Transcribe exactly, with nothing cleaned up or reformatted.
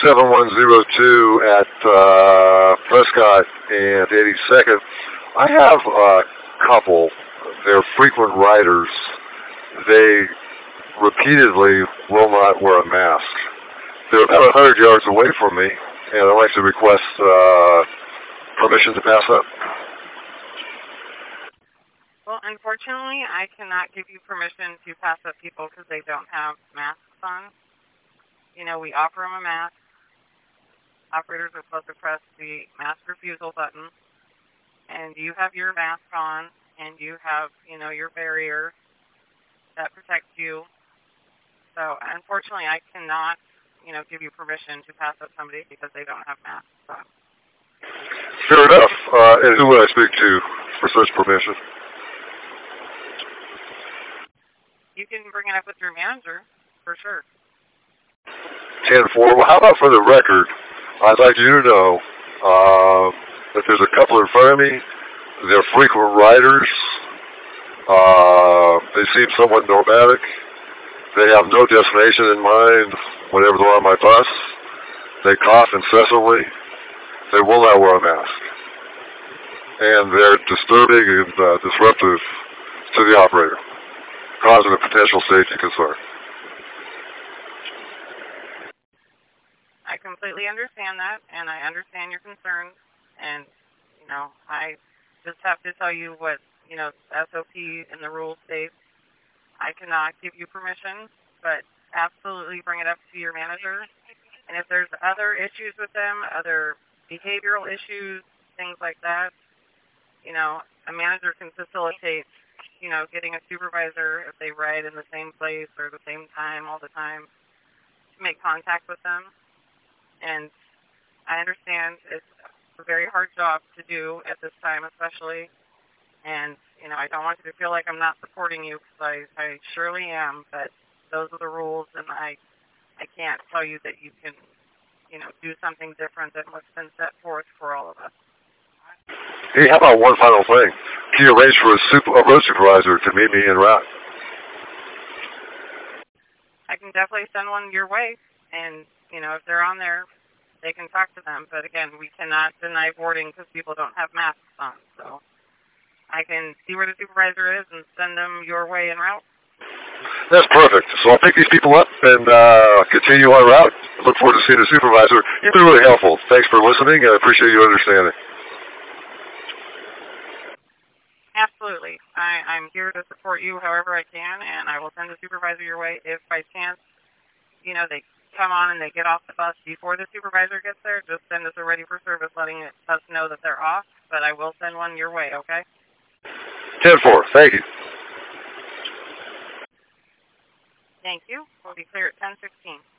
seven one zero two at uh, Prescott and eighty-second. I have a couple. They're frequent riders. They repeatedly will not wear a mask. They're about one hundred yards away from me, and I'd like to request uh, permission to pass up. Well, unfortunately, I cannot give you permission to pass up people because they don't have masks on. You know, we offer them a mask. Operators are supposed to press the mask refusal button, and you have your mask on, and you have, you know, your barrier that protects you. So, unfortunately, I cannot, you know, give you permission to pass up somebody because they don't have masks on. Fair enough. Uh, and who would I speak to for such permission? You can bring it up with your manager, for sure. ten four. Well, how about for the record, I'd like you to know uh, that there's a couple in front of me. They're frequent riders. Uh, they seem somewhat nomadic. They have no destination in mind whenever they're on my bus. They cough incessantly. They will not wear a mask. And they're disturbing and uh, disruptive to the operator, causing a potential safety concern. I completely understand that, and I understand your concerns, and, you know, I just have to tell you what, you know, S O P and the rules state. I cannot give you permission, but absolutely bring it up to your manager. And if there's other issues with them, other behavioral issues, things like that, you know, a manager can facilitate, you know, getting a supervisor if they ride in the same place or the same time all the time to make contact with them. And I understand it's a very hard job to do at this time especially. And, you know, I don't want you to feel like I'm not supporting you because I, I surely am, but those are the rules, and I I can't tell you that you can, you know, do something different than what's been set forth for all of us. Hey, how about one final thing? Can you arrange for a, super, a road supervisor to meet me en route? I can definitely send one your way, and, you know, if they're on there, they can talk to them. But, again, we cannot deny boarding because people don't have masks on, so I can see where the supervisor is and send them your way en route. That's perfect. So I'll pick these people up and uh, continue on route. Look forward to seeing the supervisor. You've been really helpful. Thanks for listening, and I appreciate your understanding. Absolutely. I, I'm here to support you however I can, and I will send the supervisor your way. If by chance, you know, they come on and they get off the bus before the supervisor gets there, just send us a ready for service letting us know that they're off, but I will send one your way, okay? ten four. Thank you. Thank you. We'll be clear at ten sixteen.